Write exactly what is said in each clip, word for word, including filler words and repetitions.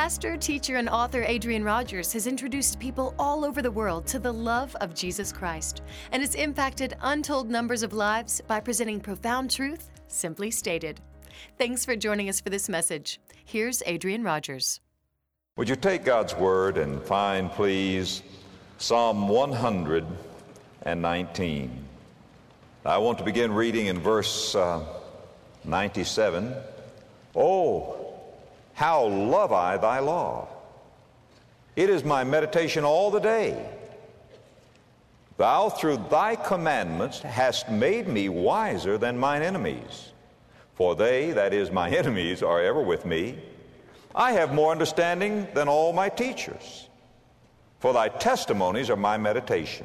Pastor, teacher, and author Adrian Rogers has introduced people all over the world to the love of Jesus Christ and has impacted untold numbers of lives by presenting profound truth, simply stated. Thanks for joining us for this message. Here's Adrian Rogers. Would you take God's Word and find, please, Psalm one hundred nineteen. I want to begin reading in verse uh, ninety-seven. Oh, how love I thy law! It is my meditation all the day. Thou through thy commandments hast made me wiser than mine enemies. For they, that is, my enemies, are ever with me. I have more understanding than all my teachers. For thy testimonies are my meditation.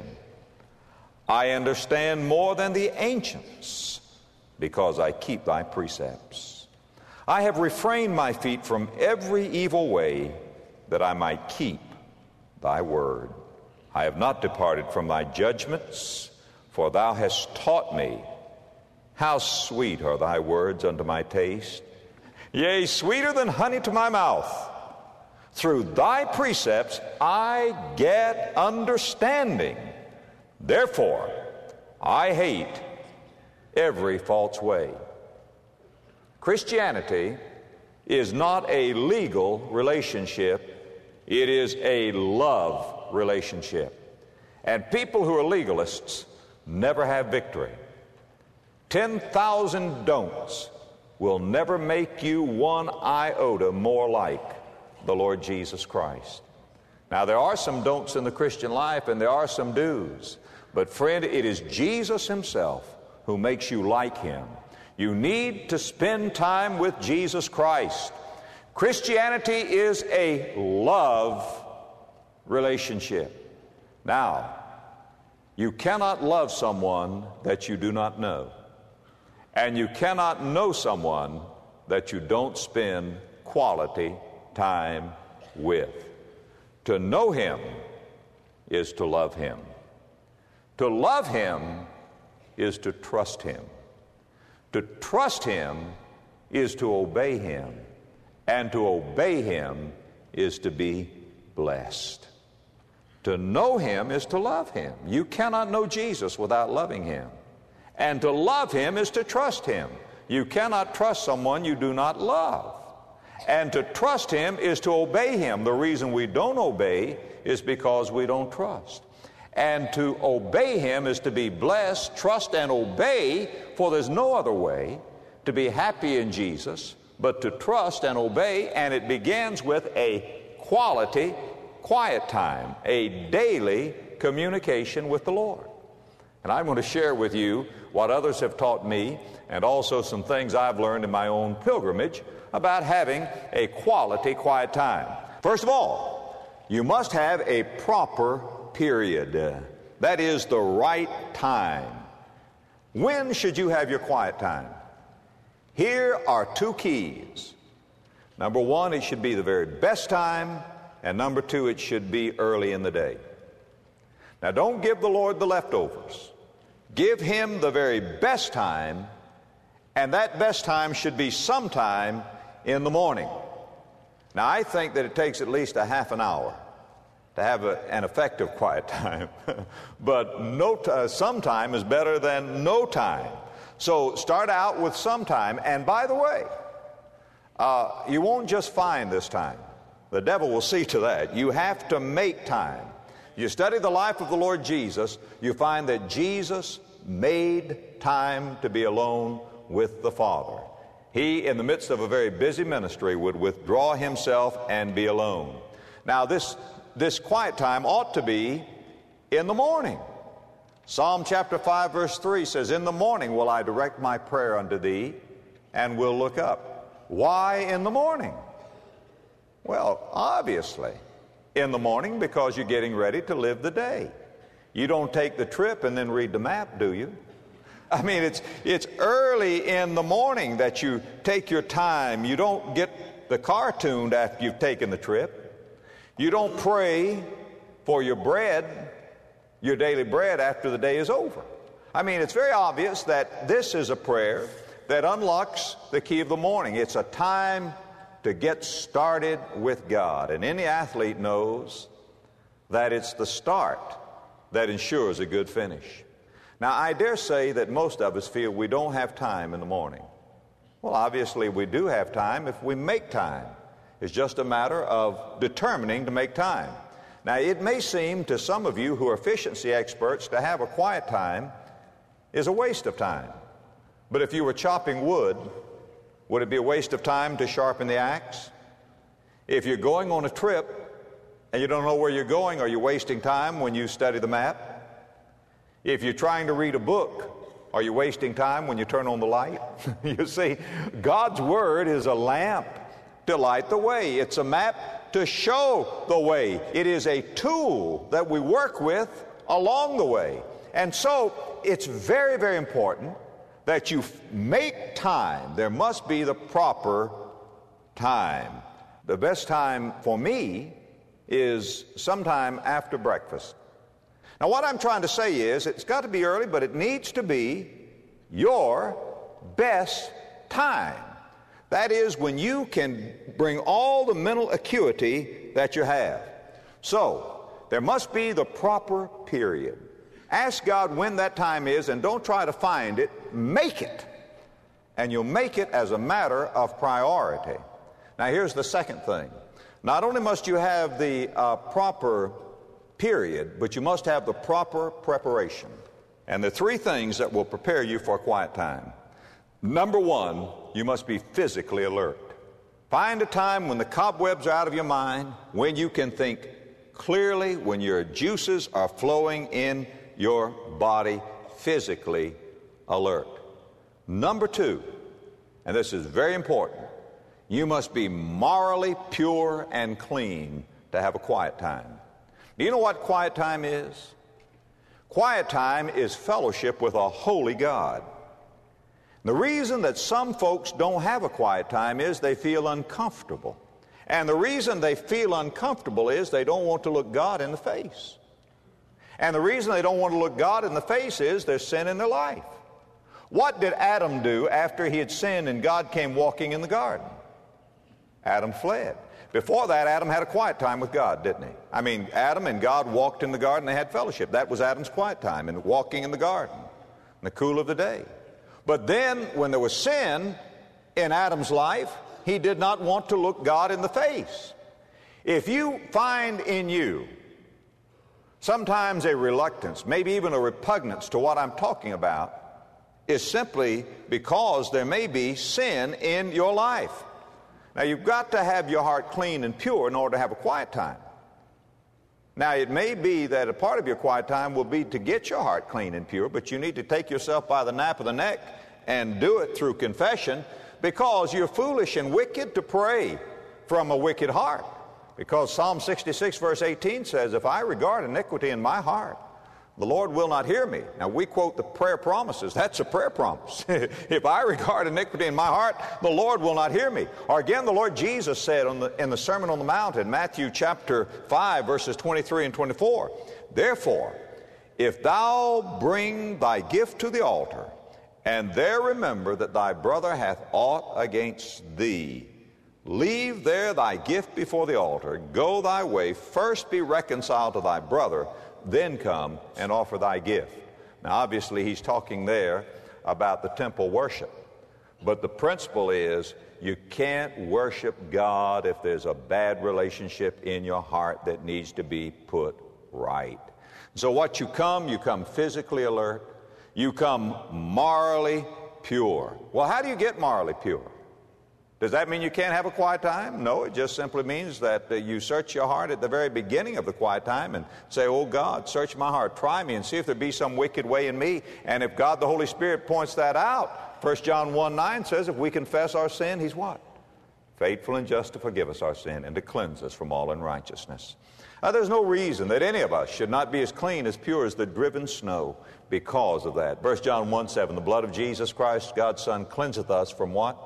I understand more than the ancients, because I keep thy precepts. I have refrained my feet from every evil way, that I might keep thy word. I have not departed from thy judgments, for thou hast taught me. How sweet are thy words unto my taste, yea, sweeter than honey to my mouth. Through thy precepts I get understanding. Therefore I hate every false way. Christianity is not a legal relationship. It is a love relationship. And people who are legalists never have victory. ten thousand don'ts will never make you one iota more like the Lord Jesus Christ. Now, there are some don'ts in the Christian life, and there are some do's. But friend, it is Jesus himself who makes you like him. You need to spend time with Jesus Christ. Christianity is a love relationship. Now, you cannot love someone that you do not know. And you cannot know someone that you don't spend quality time with. To know him is to love him. To love him is to trust him. To trust him is to obey him. And to obey him is to be blessed. To know him is to love him. You cannot know Jesus without loving him. And to love him is to trust him. You cannot trust someone you do not love. And to trust him is to obey him. The reason we don't obey is because we don't trust. And to obey him is to be blessed, trust and obey, for there's no other way to be happy in Jesus but to trust and obey, and it begins with a quality, quiet time, a daily communication with the Lord. And I'm going to share with you what others have taught me and also some things I've learned in my own pilgrimage about having a quality, quiet time. First of all, you must have a proper period. Uh, that is the right time. When should you have your quiet time? Here are two keys. Number one, it should be the very best time, and number two, it should be early in the day. Now, don't give the Lord the leftovers. Give him the very best time, and that best time should be sometime in the morning. Now, I think that it takes at least a half an hour to have a, an effective quiet time. But no t- uh, some time is better than no time. So start out with some time. And by the way, uh, you won't just find this time. The devil will see to that. You have to make time. You study the life of the Lord Jesus, you find that Jesus made time to be alone with the Father. He, in the midst of a very busy ministry, would withdraw himself and be alone. Now, this This quiet time ought to be in the morning. Psalm chapter five verse three says, "In the morning will I direct my prayer unto thee, and will look up." Why in the morning? Well, obviously, in the morning because you're getting ready to live the day. You don't take the trip and then read the map, do you? I mean, it's, it's early in the morning that you take your time. You don't get the car tuned after you've taken the trip. You don't pray for your bread, your daily bread, after the day is over. I mean, it's very obvious that this is a prayer that unlocks the key of the morning. It's a time to get started with God. And any athlete knows that it's the start that ensures a good finish. Now, I dare say that most of us feel we don't have time in the morning. Well, obviously we do have time if we make time. It's just a matter of determining to make time. Now, it may seem to some of you who are efficiency experts to have a quiet time is a waste of time. But if you were chopping wood, would it be a waste of time to sharpen the axe? If you're going on a trip and you don't know where you're going, are you wasting time when you study the map? If you're trying to read a book, are you wasting time when you turn on the light? You see, God's Word is a lamp to light the way. It's a map to show the way. It is a tool that we work with along the way. And so it's very, very important that you make time. There must be the proper time. The best time for me is sometime after breakfast. Now, what I'm trying to say is it's got to be early, but it needs to be your best time. That is when you can bring all the mental acuity that you have. So, there must be the proper period. Ask God when that time is, and don't try to find it. Make it. And you'll make it as a matter of priority. Now, here's the second thing. Not only must you have the uh, proper period, but you must have the proper preparation. And the three things that will prepare you for a quiet time. Number one, you must be physically alert. Find a time when the cobwebs are out of your mind, when you can think clearly, when your juices are flowing in your body, physically alert. Number two, and this is very important, you must be morally pure and clean to have a quiet time. Do you know what quiet time is? Quiet time is fellowship with a holy God. The reason that some folks don't have a quiet time is they feel uncomfortable. And the reason they feel uncomfortable is they don't want to look God in the face. And the reason they don't want to look God in the face is there's sin in their life. What did Adam do after he had sinned and God came walking in the garden? Adam fled. Before that, Adam had a quiet time with God, didn't he? I mean, Adam and God walked in the garden, they had fellowship. That was Adam's quiet time, and walking in the garden in the cool of the day. But then, when there was sin in Adam's life, he did not want to look God in the face. If you find in you sometimes a reluctance, maybe even a repugnance to what I'm talking about, is simply because there may be sin in your life. Now, you've got to have your heart clean and pure in order to have a quiet time. Now, it may be that a part of your quiet time will be to get your heart clean and pure, but you need to take yourself by the nape of the neck and do it through confession, because you're foolish and wicked to pray from a wicked heart. Because Psalm sixty-six verse eighteen says, if I regard iniquity in my heart, the Lord will not hear me. Now, we quote the prayer promises. That's a prayer promise. If I regard iniquity in my heart, the Lord will not hear me. Or again, the Lord Jesus said on the, in the Sermon on the Mount in Matthew chapter five, verses twenty-three and twenty-four, therefore, if thou bring thy gift to the altar, and there remember that thy brother hath aught against thee, leave there thy gift before the altar, go thy way, first be reconciled to thy brother, then come and offer thy gift. Now, obviously, he's talking there about the temple worship. But the principle is you can't worship God if there's a bad relationship in your heart that needs to be put right. So what you come, you come physically alert. You come morally pure. Well, how do you get morally pure? Does that mean you can't have a quiet time? No, it just simply means that uh, you search your heart at the very beginning of the quiet time and say, oh God, search my heart, try me and see if there be some wicked way in me. And if God the Holy Spirit points that out, First John one nine says if we confess our sin, he's what? Faithful and just to forgive us our sin and to cleanse us from all unrighteousness. Now, there's no reason that any of us should not be as clean, as pure as the driven snow because of that. First John one seven, the blood of Jesus Christ, God's Son, cleanseth us from what?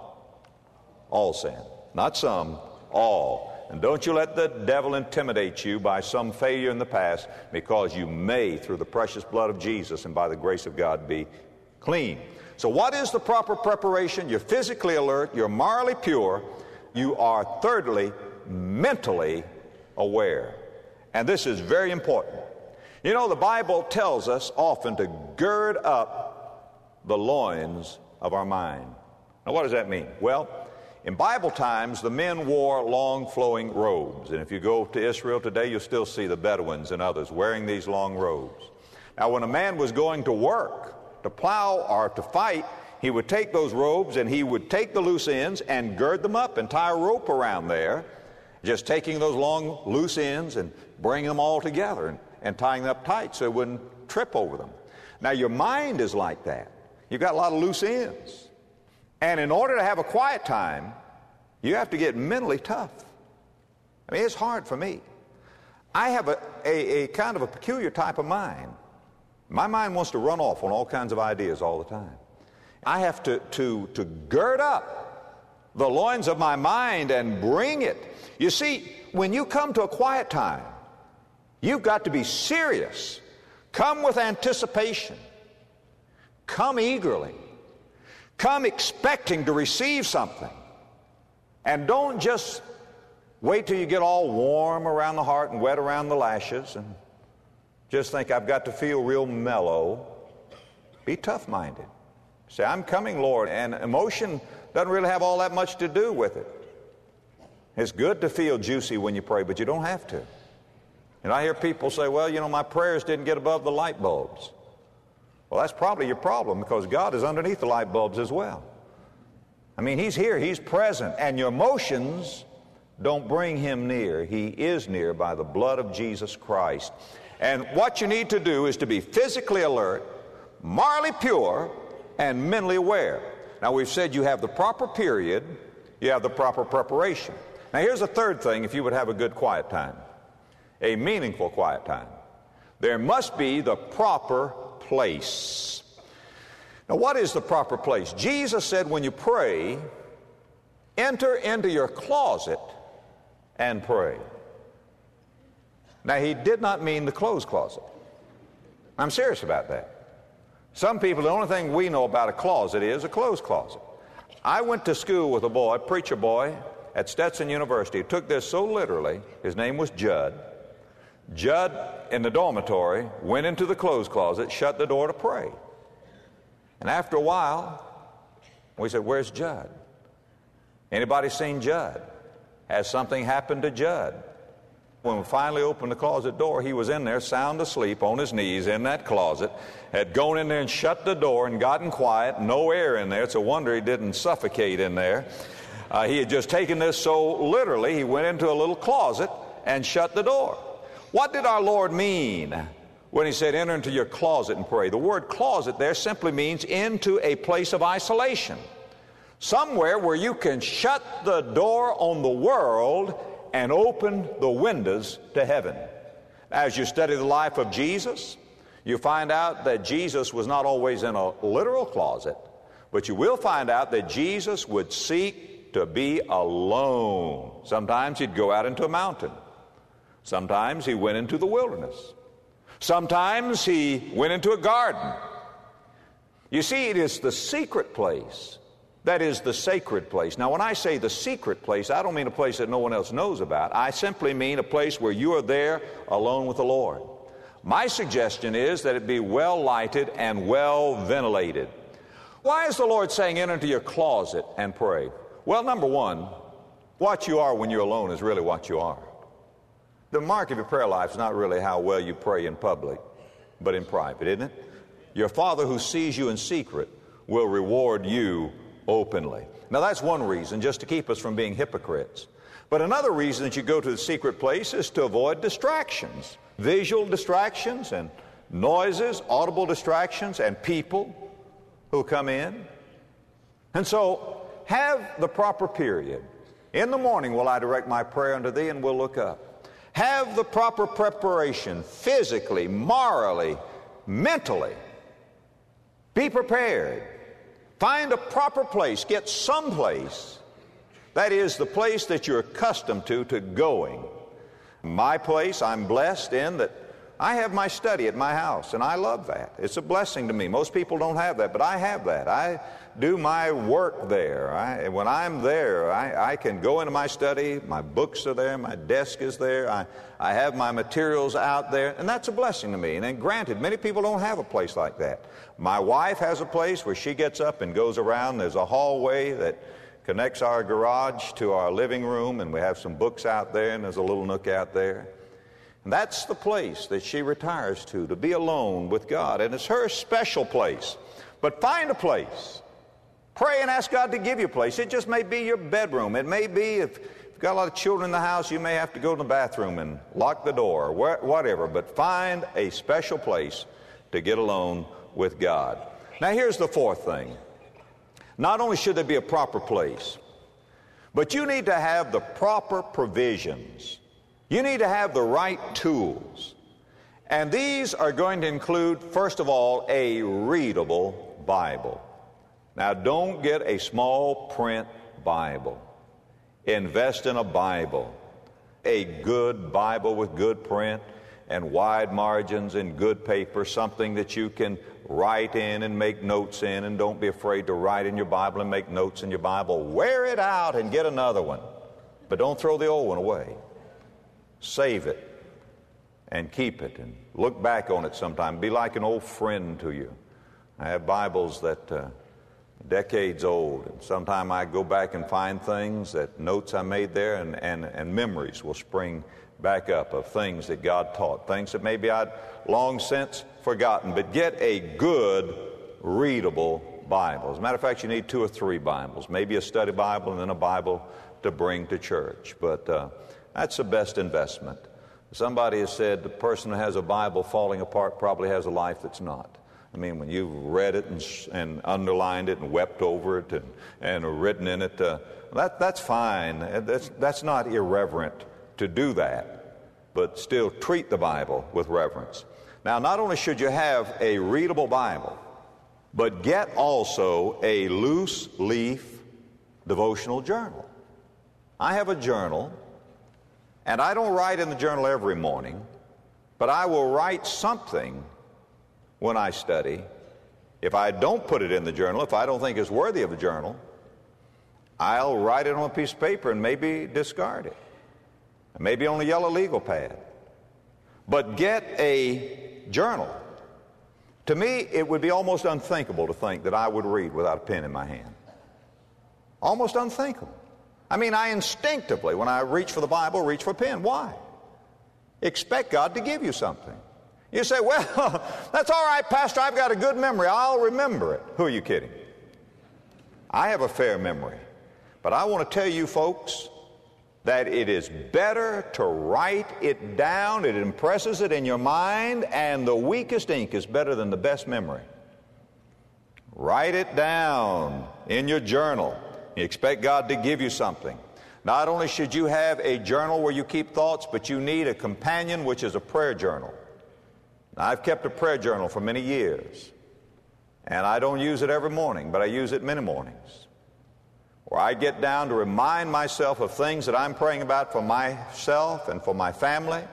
All sin. Not some, all. And don't you let the devil intimidate you by some failure in the past, because you may, through the precious blood of Jesus and by the grace of God, be clean. So what is the proper preparation? You're physically alert, you're morally pure, You are, thirdly, mentally aware. And this is very important. You know, the Bible tells us often to gird up the loins of our mind. Now, what does that mean? Well, in Bible times, the men wore long flowing robes. And if you go to Israel today, you'll still see the Bedouins and others wearing these long robes. Now, when a man was going to work, to plow or to fight, he would take those robes and he would take the loose ends and gird them up and tie a rope around there, just taking those long loose ends and bringing them all together and, and tying them up tight so it wouldn't trip over them. Now, your mind is like that. You've got a lot of loose ends. And in order to have a quiet time, you have to get mentally tough. I mean, it's hard for me. I have a, a, a kind of a peculiar type of mind. My mind wants to run off on all kinds of ideas all the time. I have to, to, to gird up the loins of my mind and bring it. You see, when you come to a quiet time, you've got to be serious. Come with anticipation. Come eagerly. Come expecting to receive something. And don't just wait till you get all warm around the heart and wet around the lashes and just think, I've got to feel real mellow. Be tough-minded. Say, I'm coming, Lord. And emotion doesn't really have all that much to do with it. It's good to feel juicy when you pray, but you don't have to. And I hear people say, well, you know, my prayers didn't get above the light bulbs. Well, that's probably your problem, because God is underneath the light bulbs as well. I mean, He's here, He's present, and your emotions don't bring Him near. He is near by the blood of Jesus Christ. And what you need to do is to be physically alert, morally pure, and mentally aware. Now, we've said you have the proper period, you have the proper preparation. Now, here's a third thing if you would have a good quiet time, a meaningful quiet time. There must be the proper place. Now, what is the proper place? Jesus said when you pray, enter into your closet and pray. Now, He did not mean the clothes closet. I'm serious about that. Some people, the only thing we know about a closet is a clothes closet. I went to school with a boy, a preacher boy, at Stetson University. He took this so literally. His name was Judd. Judd, in the dormitory, went into the clothes closet, shut the door to pray. And after a while, we said, where's Judd? Anybody seen Judd? Has something happened to Judd? When we finally opened the closet door, he was in there sound asleep on his knees in that closet, had gone in there and shut the door and gotten quiet, no air in there. It's a wonder he didn't suffocate in there. Uh, he had just taken this so literally, he went into a little closet and shut the door. What did our Lord mean when He said, enter into your closet and pray? The word closet there simply means into a place of isolation. Somewhere where you can shut the door on the world and open the windows to heaven. As you study the life of Jesus, you find out that Jesus was not always in a literal closet, but you will find out that Jesus would seek to be alone. Sometimes He'd go out into a mountain. Sometimes He went into the wilderness. Sometimes He went into a garden. You see, it is the secret place that is the sacred place. Now, when I say the secret place, I don't mean a place that no one else knows about. I simply mean a place where you are there alone with the Lord. My suggestion is that it be well lighted and well ventilated. Why is the Lord saying, enter into your closet and pray? Well, number one, what you are when you're alone is really what you are. The mark of your prayer life is not really how well you pray in public, but in private, isn't it? Your Father who sees you in secret will reward you openly. Now, that's one reason, just to keep us from being hypocrites. But another reason that you go to the secret place is to avoid distractions, visual distractions and noises, audible distractions, and people who come in. And so, have the proper period. In the morning will I direct my prayer unto Thee, and we'll look up. Have the proper preparation, physically, morally, mentally. Be prepared. Find a proper place. Get some place. That is the place that you're accustomed to, to going. My place, I'm blessed in that I have my study at my house, and I love that. It's a blessing to me. Most people don't have that, but I have that. I do my work there. I, when I'm there, I, I can go into my study. My books are there. My desk is there. I, I have my materials out there, and that's a blessing to me. And then granted, many people don't have a place like that. My wife has a place where she gets up and goes around. There's a hallway that connects our garage to our living room, and we have some books out there, and there's a little nook out there. And that's the place that she retires to, to be alone with God. And it's her special place. But find a place. Pray and ask God to give you a place. It just may be your bedroom. It may be, if you've got a lot of children in the house, you may have to go to the bathroom and lock the door, or whatever. But find a special place to get alone with God. Now here's the fourth thing. Not only should there be a proper place, but you need to have the proper provisions. You need to have the right tools. And these are going to include, first of all, a readable Bible. Now, don't get a small print Bible. Invest in a Bible. A good Bible with good print and wide margins and good paper, something that you can write in and make notes in, and don't be afraid to write in your Bible and make notes in your Bible. Wear it out and get another one. But don't throw the old one away. Save it and keep it and look back on it sometime. Be like an old friend to you. I have Bibles that uh, decades old, and sometime I go back and find things, that notes I made there, and, and, and memories will spring back up of things that God taught, things that maybe I'd long since forgotten. But get a good, readable Bible. As a matter of fact, you need two or three Bibles, maybe a study Bible and then a Bible to bring to church. But uh, that's the best investment. Somebody has said the person who has a Bible falling apart probably has a life that's not. I mean, when you've read it and, and underlined it and wept over it and, and written in it, uh, that, that's fine. That's, that's not irreverent to do that, but still treat the Bible with reverence. Now, not only should you have a readable Bible, but get also a loose leaf devotional journal. I have a journal. And I don't write in the journal every morning, but I will write something when I study. If I don't put it in the journal, if I don't think it's worthy of a journal, I'll write it on a piece of paper and maybe discard it. Maybe on a yellow legal pad. But get a journal. To me, it would be almost unthinkable to think that I would read without a pen in my hand. Almost unthinkable. I mean, I instinctively, when I reach for the Bible, reach for a pen. Why? Expect God to give you something. You say, well, that's all right, Pastor, I've got a good memory. I'll remember it. Who are you kidding? I have a fair memory. But I want to tell you folks that it is better to write it down. It impresses it in your mind, and the weakest ink is better than the best memory. Write it down in your journal. You expect God to give you something. Not only should you have a journal where you keep thoughts, but you need a companion, which is a prayer journal. Now, I've kept a prayer journal for many years, and I don't use it every morning, but I use it many mornings, where I get down to remind myself of things that I'm praying about for myself and for my family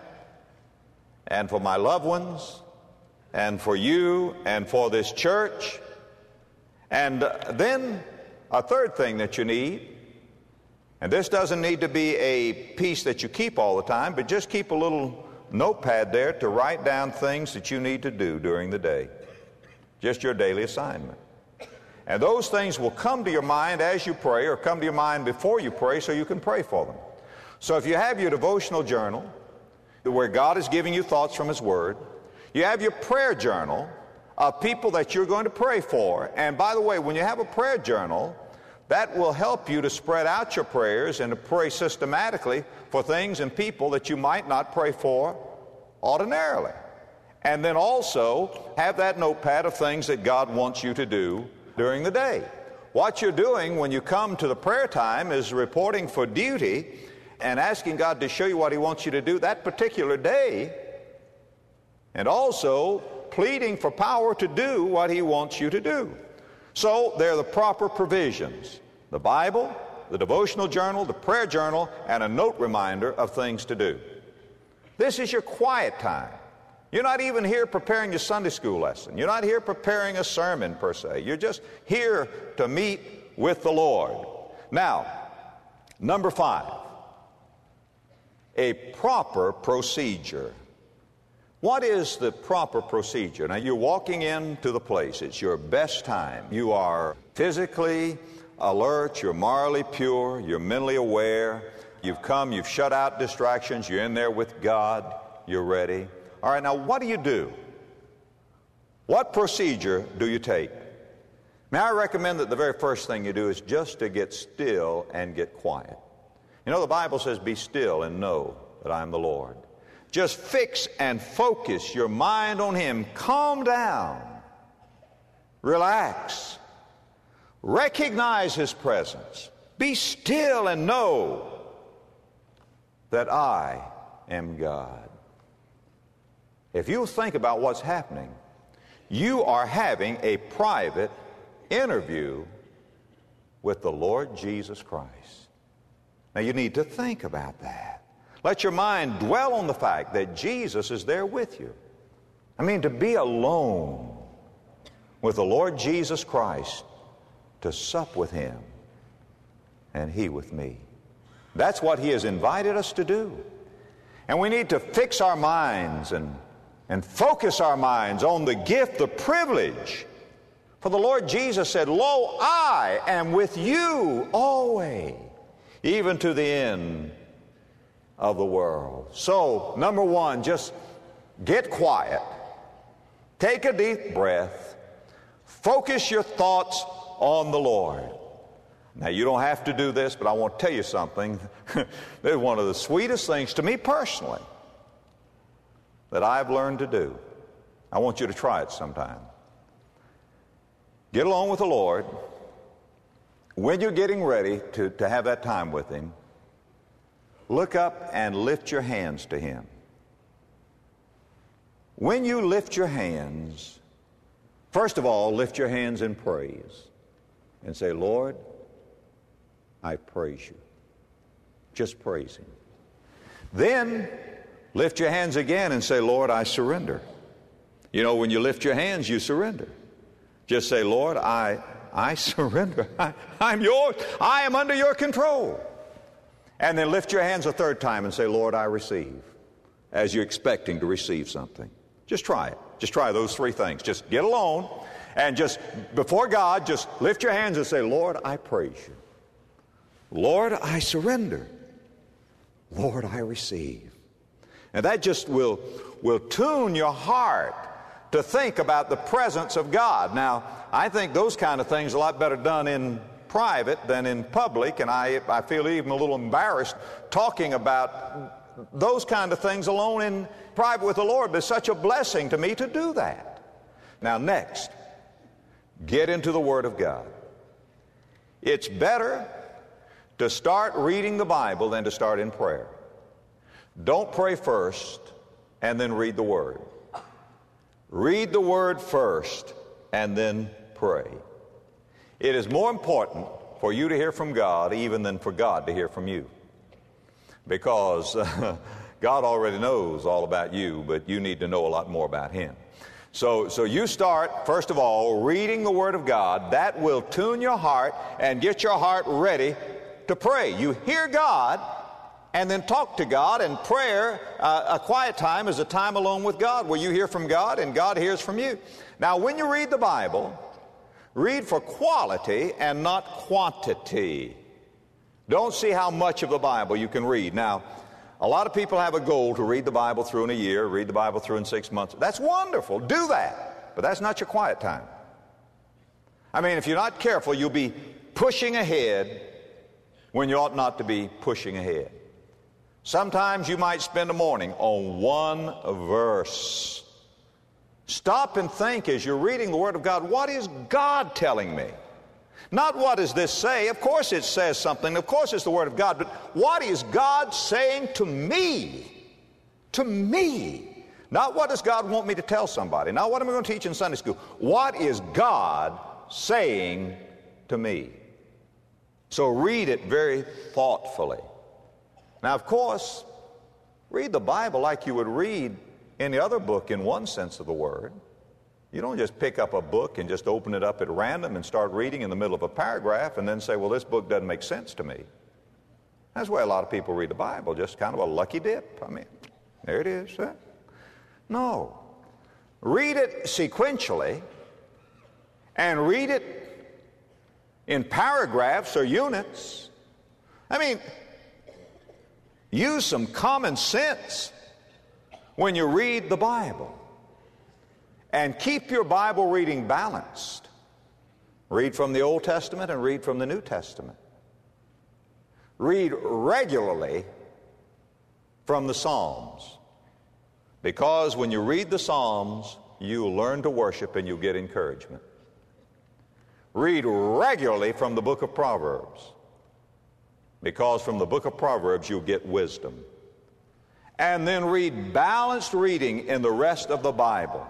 and for my loved ones and for you and for this church. And uh, then a third thing that you need, and this doesn't need to be a piece that you keep all the time, but just keep a little notepad there to write down things that you need to do during the day. Just your daily assignment. And those things will come to your mind as you pray, or come to your mind before you pray, so you can pray for them. So if you have your devotional journal, where God is giving you thoughts from His Word, you have your prayer journal of people that you're going to pray for. And by the way, when you have a prayer journal, that will help you to spread out your prayers and to pray systematically for things and people that you might not pray for ordinarily. And then also have that notepad of things that God wants you to do during the day. What you're doing when you come to the prayer time is reporting for duty and asking God to show you what He wants you to do that particular day, and also pleading for power to do what He wants you to do. So there are the proper provisions: the Bible, the devotional journal, the prayer journal, and a note reminder of things to do. This is your quiet time. You're not even here preparing your Sunday school lesson. You're not here preparing a sermon per se. You're just here to meet with the Lord. Now, number five, a proper procedure. What is the proper procedure? Now, you're walking into the place. It's your best time. You are physically alert. You're morally pure. You're mentally aware. You've come. You've shut out distractions. You're in there with God. You're ready. All right, now what do you do? What procedure do you take? May I recommend that the very first thing you do is just to get still and get quiet. You know, the Bible says, be still and know that I am the Lord. Just fix and focus your mind on Him. Calm down. Relax. Recognize His presence. Be still and know that I am God. If you think about what's happening, you are having a private interview with the Lord Jesus Christ. Now you need to think about that. Let your mind dwell on the fact that Jesus is there with you. I mean, to be alone with the Lord Jesus Christ, to sup with Him and He with me. That's what He has invited us to do. And we need to fix our minds and And focus our minds on the gift, the privilege. For the Lord Jesus said, lo, I am with you always, even to the end of the world. So, number one, just get quiet. Take a deep breath. Focus your thoughts on the Lord. Now, you don't have to do this, but I want to tell you something. This is one of the sweetest things to me personally that I've learned to do. I want you to try it sometime. Get along with the Lord. When you're getting ready to, to have that time with Him, look up and lift your hands to Him. When you lift your hands, first of all, lift your hands in praise and say, Lord, I praise you. Just praise Him. Then lift your hands again and say, Lord, I surrender. You know, when you lift your hands, you surrender. Just say, Lord, I, I surrender. I, I'm yours. I am under your control. And then lift your hands a third time and say, Lord, I receive, as you're expecting to receive something. Just try it. Just try those three things. Just get alone and just, before God, just lift your hands and say, Lord, I praise you. Lord, I surrender. Lord, I receive. And that just will, will tune your heart to think about the presence of God. Now, I think those kind of things are a lot better done in private than in public, and I, I feel even a little embarrassed talking about those kind of things alone in private with the Lord, but it's such a blessing to me to do that. Now, next, get into the Word of God. It's better to start reading the Bible than to start in prayer. Don't pray first and then read the Word. Read the Word first and then pray. It is more important for you to hear from God even than for God to hear from you. Because uh, God already knows all about you, but you need to know a lot more about Him. So, so you start, first of all, reading the Word of God. That will tune your heart and get your heart ready to pray. You hear God and then talk to God, and prayer, uh, a quiet time, is a time alone with God where you hear from God and God hears from you. Now, when you read the Bible, read for quality and not quantity. Don't see how much of the Bible you can read. Now, a lot of people have a goal to read the Bible through in a year, read the Bible through in six months. That's wonderful. Do that. But that's not your quiet time. I mean, if you're not careful, you'll be pushing ahead when you ought not to be pushing ahead. Sometimes you might spend a morning on one verse. Stop and think as you're reading the Word of God, what is God telling me? Not what does this say? Of course it says something. Of course it's the Word of God. But what is God saying to me? To me. Not what does God want me to tell somebody. Not what am I going to teach in Sunday school. What is God saying to me? So read it very thoughtfully. Now, of course, read the Bible like you would read any other book in one sense of the word. You don't just pick up a book and just open it up at random and start reading in the middle of a paragraph and then say, well, this book doesn't make sense to me. That's why a lot of people read the Bible, just kind of a lucky dip. I mean, there it is. Huh? No. Read it sequentially and read it in paragraphs or units. I mean, use some common sense when you read the Bible. And keep your Bible reading balanced. Read from the Old Testament and read from the New Testament. Read regularly from the Psalms. Because when you read the Psalms, you'll learn to worship and you'll get encouragement. Read regularly from the book of Proverbs. Because from the book of Proverbs, you'll get wisdom. And then read balanced reading in the rest of the Bible.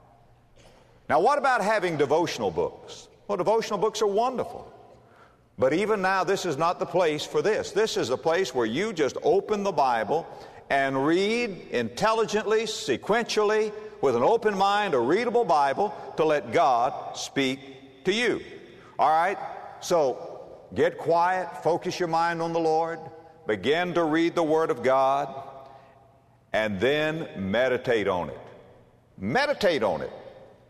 Now, what about having devotional books? Well, devotional books are wonderful. But even now, this is not the place for this. This is a place where you just open the Bible and read intelligently, sequentially, with an open mind, a readable Bible, to let God speak to you. All right? So, get quiet, focus your mind on the Lord, begin to read the Word of God, and then meditate on it. Meditate on it.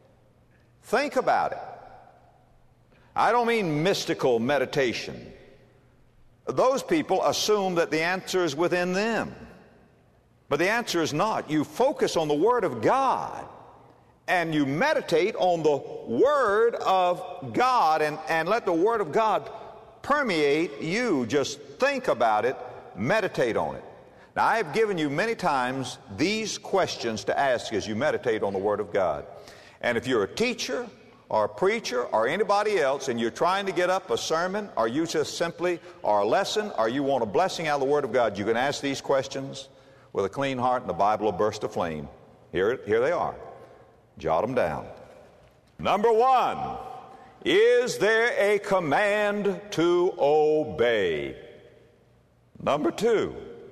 Think about it. I don't mean mystical meditation. Those people assume that the answer is within them. But the answer is not. You focus on the Word of God and you meditate on the Word of God and, and let the Word of God permeate you. Just think about it, meditate on it. Now, I have given you many times these questions to ask as you meditate on the Word of God. And if you're a teacher or a preacher or anybody else and you're trying to get up a sermon, or you just simply, or a lesson, or you want a blessing out of the Word of God, you can ask these questions with a clean heart and the Bible will burst aflame. Here, here they are. Jot them down. Number one, is there a command to obey? Number two,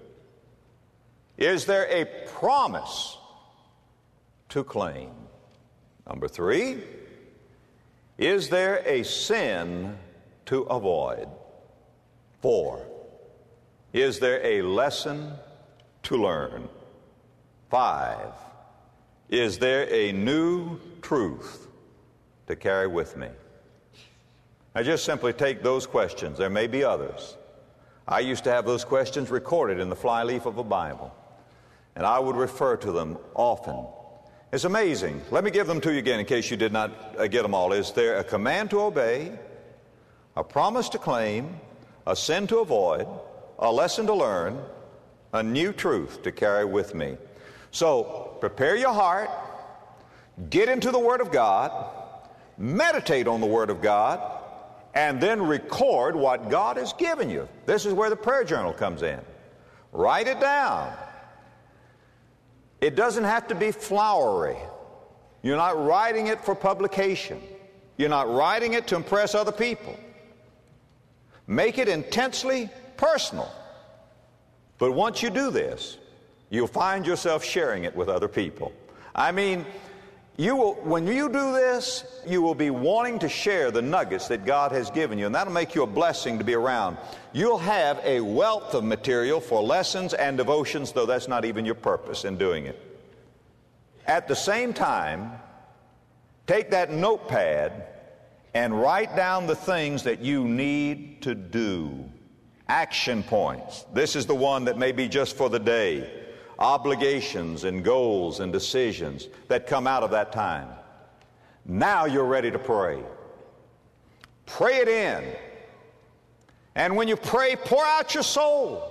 is there a promise to claim? Number three, is there a sin to avoid? Four, is there a lesson to learn? Five, is there a new truth to carry with me? Now just simply take those questions. There may be others. I used to have those questions recorded in the flyleaf of a Bible, and I would refer to them often. It's amazing. Let me give them to you again in case you did not uh, get them all. Is there a command to obey, a promise to claim, a sin to avoid, a lesson to learn, a new truth to carry with me? So prepare your heart, get into the Word of God, meditate on the Word of God, and then record what God has given you. This is where the prayer journal comes in. Write it down. It doesn't have to be flowery. You're not writing it for publication. You're not writing it to impress other people. Make it intensely personal. But once you do this, you'll find yourself sharing it with other people. I mean, you will, when you do this, you will be wanting to share the nuggets that God has given you, and that'll make you a blessing to be around. You'll have a wealth of material for lessons and devotions, though that's not even your purpose in doing it. At the same time, take that notepad and write down the things that you need to do. Action points. This is the one that may be just for the day. Obligations and goals and decisions that come out of that time. Now you're ready to pray. Pray it in. And when you pray, pour out your soul.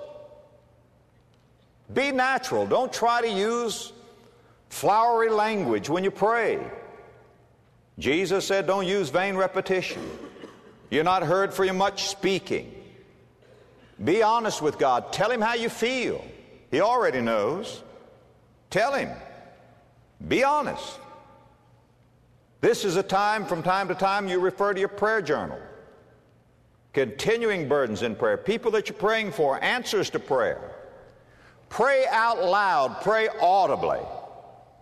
Be natural. Don't try to use flowery language when you pray. Jesus said, don't use vain repetition. You're not heard for your much speaking. Be honest with God. Tell Him how you feel. He already knows. Tell Him. Be honest. This is a time, from time to time, you refer to your prayer journal. Continuing burdens in prayer. People that you're praying for. Answers to prayer. Pray out loud. Pray audibly.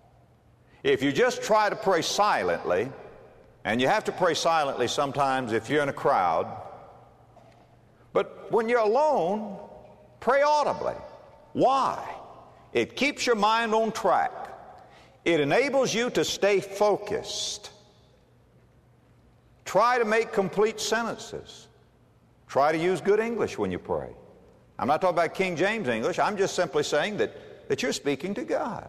If you just try to pray silently, and you have to pray silently sometimes if you're in a crowd, but when you're alone, pray audibly. Why? It keeps your mind on track. It enables you to stay focused. Try to make complete sentences. Try to use good English when you pray. I'm not talking about King James English. I'm just simply saying that, that you're speaking to God.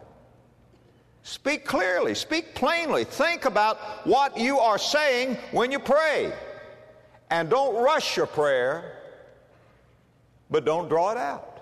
Speak clearly. Speak plainly. Think about what you are saying when you pray. And don't rush your prayer, but don't draw it out.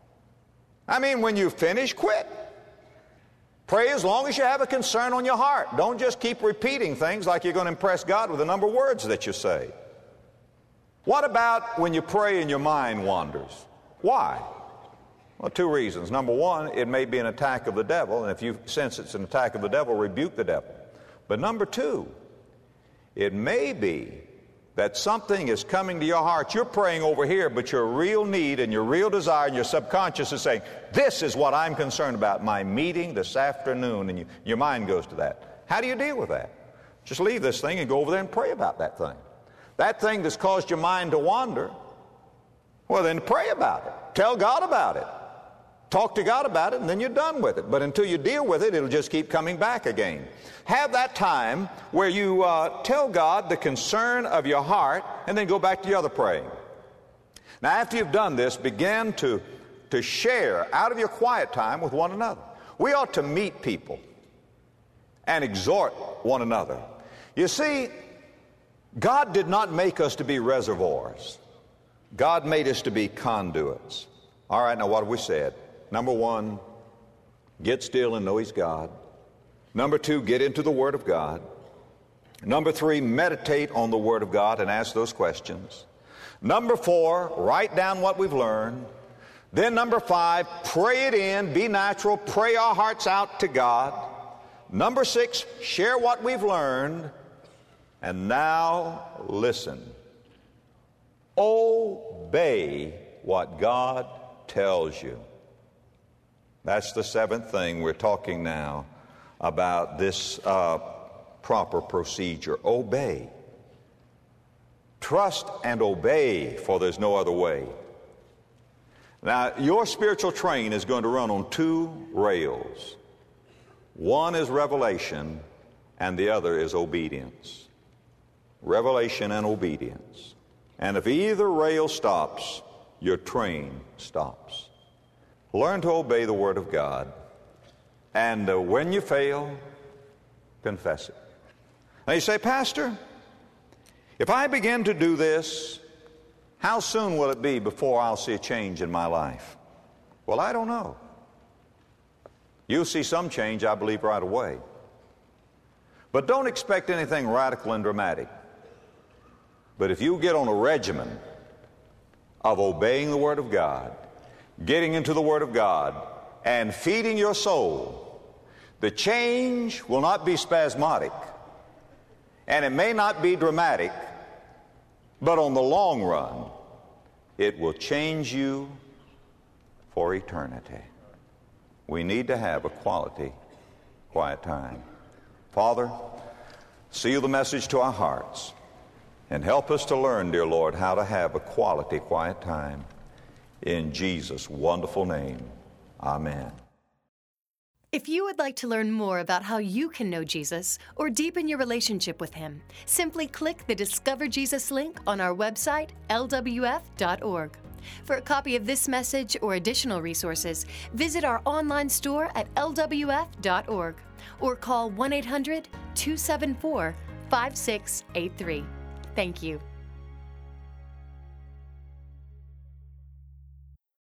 I mean, when you finish, quit. Pray as long as you have a concern on your heart. Don't just keep repeating things like you're going to impress God with the number of words that you say. What about when you pray and your mind wanders? Why? Well, two reasons. Number one, it may be an attack of the devil, and if you sense it's an attack of the devil, rebuke the devil. But number two, it may be that something is coming to your heart. You're praying over here, but your real need and your real desire and your subconscious is saying, this is what I'm concerned about, my meeting this afternoon, and you, your mind goes to that. How do you deal with that? Just leave this thing and go over there and pray about that thing. That thing that's caused your mind to wander, well, then pray about it. Tell God about it. Talk to God about it, and then you're done with it. But until you deal with it, it'll just keep coming back again. Have that time where you uh, tell God the concern of your heart, and then go back to the other praying. Now, after you've done this, begin to, to share out of your quiet time with one another. We ought to meet people and exhort one another. You see, God did not make us to be reservoirs. God made us to be conduits. All right, now what have we said? Number one, get still and know He's God. Number two, get into the Word of God. Number three, meditate on the Word of God and ask those questions. Number four, write down what we've learned. Then number five, pray it in, be natural, pray our hearts out to God. Number six, share what we've learned. And now listen. Obey what God tells you. That's the seventh thing we're talking now about, this uh, proper procedure. Obey. Trust and obey, for there's no other way. Now, your spiritual train is going to run on two rails. One is revelation, and the other is obedience. Revelation and obedience. And if either rail stops, your train stops. Learn to obey the Word of God. And uh, when you fail, confess it. Now you say, Pastor, if I begin to do this, how soon will it be before I'll see a change in my life? Well, I don't know. You'll see some change, I believe, right away. But don't expect anything radical and dramatic. But if you get on a regimen of obeying the Word of God, getting into the Word of God, and feeding your soul, the change will not be spasmodic, and it may not be dramatic, but on the long run, it will change you for eternity. We need to have a quality, quiet time. Father, seal the message to our hearts, and help us to learn, dear Lord, how to have a quality, quiet time. In Jesus' wonderful name, amen. If you would like to learn more about how you can know Jesus or deepen your relationship with Him, simply click the Discover Jesus link on our website, L W F dot org. For a copy of this message or additional resources, visit our online store at L W F dot org or call one eight hundred, two seven four, five six eight three. Thank you.